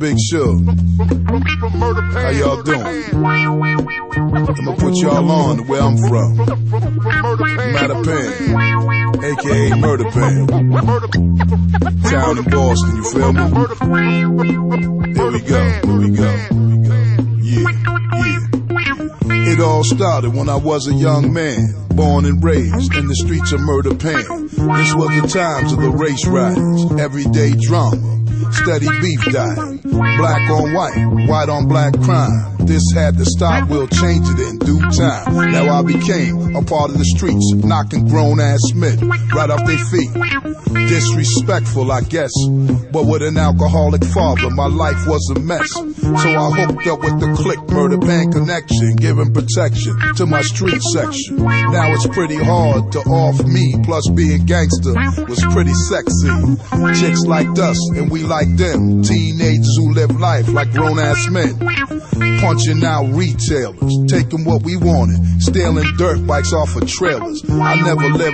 Big Shug. How y'all doing? I'ma put y'all on to where I'm from. Mattapan, aka Murder Pan. Town in Boston, you feel me? Here we go. Yeah. It all started when I was a young man, born and raised in the streets of Murder Pan. This was the times of the race riots, everyday drama, steady beef diet, black on white, white on black crime. This had to stop, we'll change it in due time. Now I became a part of the streets, knocking grown-ass men right off their feet. Disrespectful, I guess, but with an alcoholic father, my life was a mess. So I hooked up with the Click Murder Pan connection, giving protection to my street section. Now it's pretty hard to off me, plus being gangster was pretty sexy. Chicks liked us and we liked them, teenagers who live life like grown-ass men. Punching out retailers, taking what we wanted, stealing dirt bikes off of trailers. I never lived